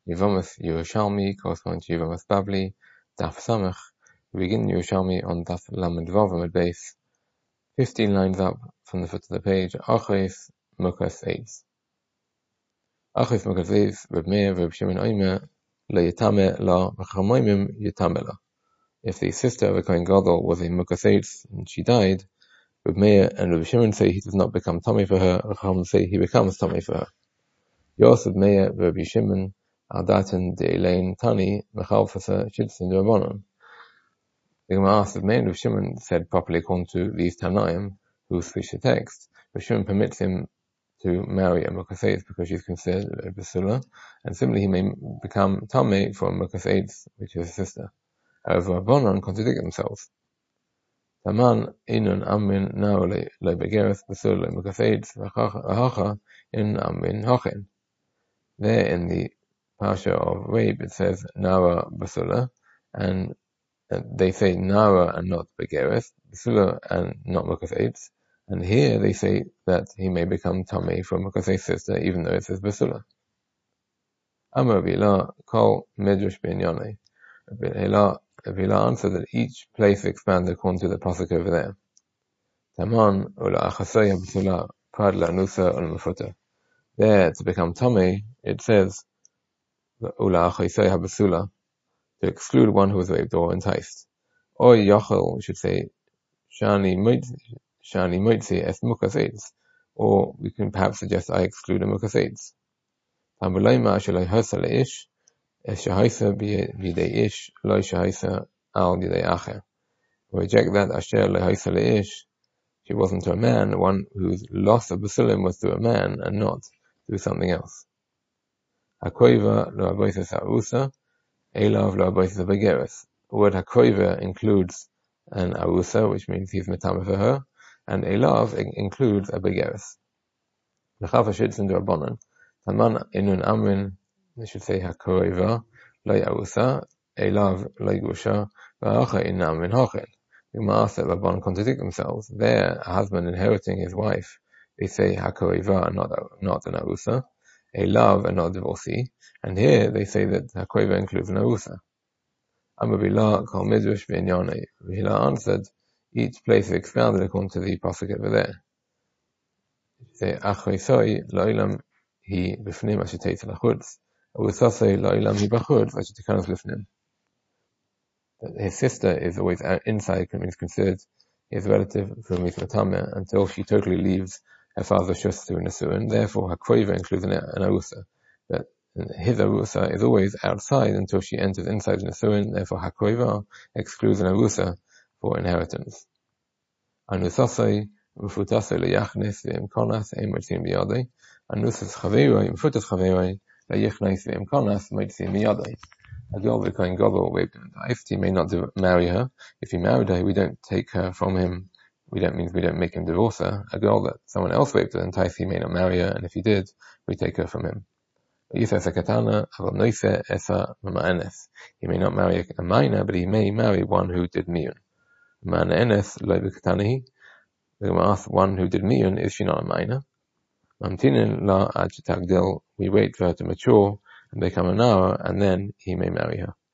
Yevamos Yerushalmi corresponds to Yevamos Bavli, Daf Samach. We begin Yerushalmi on Daf Lamed Vav Amud Beis, 15 lines up from the foot of the page. Achos Mukas Eitz. Achos Mukas Eitz, Reb Meir, Reb Shimon Omer, Lo Yitame La, V'chamoimim Yitame La. If the sister of a Kohen Gadol was a Mukas Eitz and she died, Reb Meir and Reb Shimon say he does not become tummy for her, Chacham say he becomes tummy for her. Yosef Meir, Reb Shimon, Adatin de Elaine Tani, Mechalfasa, Shidson de Rabbanon. The Gemara asks if Meir and Reb Shimon said properly according to these Tanaim, who switch the text. Reb Shimon permits him to marry a Mukas Eitz because she's considered a Basula, and similarly he may become Tameh for a Mukas Eitz, which is a sister. However, Rabbanon contradict themselves. Taman inun amin nao le begeres Basula le Mukas Eitz, v'hacha in amin hochen. There in the Parsha of Rape it says Nara Basula, and they say Nara and not Begeres, Basula and not Mukas Eitz, and here they say that he may become Tameh from Mukas Eitz sister even though it says Basula. Amar Vila call Medrash Ben Yoneh. Vila answered that each place expanded according to the pasuk over there. Taman ula achasaya Basula prad la nusa ul mafuta. There to become Tameh it says Ula Achaisei HaBasula, to exclude one who was raped or enticed. Or Yachel should say Shani Moitzi Es Mukas Eitz, or we can perhaps suggest I exclude a Mukas Eitz. Tambulayma Shalai Hasa Leish Es Shahaisa Bidei Ish Loi Shahaisa Al Bidei Acher. We reject that Asher Lehaisa Leish, she wasn't to a man, one whose loss of Basulim was to a man and not to something else. Hakoiva lo aboises ha'usa, elav lo aboises ha'begeres. The word hakoiva includes an arusa, which means he's metame for her, and elav includes a begeres. L'chav ha'shidson d'Rabbanan, taman inun amrin, they should say hakoiva lo arusa, elav lo gusha, v'acha in amrin hochen. The Gemara asks that Rabbanan contradict themselves. There, a husband inheriting his wife, they say hakoiva and not an arusa, a love and not a divorcee, and here they say that Hakoiva includes an Arusa. Amar Bila call Midrash Ben Yoneh. Bila answered, each place is expounded according to the pasuk over there. Say Achoisoi Lo'ilam Hi Bifnim Asher Teitz Lachutz, Arusasoi Lo'ilam Hi Bachutz Asher Tikanos Lifnim. His sister is always inside, means considered his relative from his matame until she totally leaves her father's shus through Nisuin. Therefore, Hakoiva includes an Arusa. But his Arusa is always outside until she enters inside Nisuin. Therefore, Hakoiva excludes an Arusa for inheritance. Anusasai, Mufutasai leyachnis v'imkonas eimortzim biyadei. Anusas chaveroi, Mufutas chaveroi, leyachnis v'imkonas eimortzim biyadei. A girl with a Kohen Gadol raped and enticed, he may not marry her. If he married her, we don't take her from him. We don't make him divorce her. A girl that someone else raped and enticed, he may not marry her, and if he did, we take her from him. He may not marry a minor, but he may marry one who did miyun. The Gemara asks, one who did miyun, is she not a minor? We wait for her to mature and become a nara, and then he may marry her.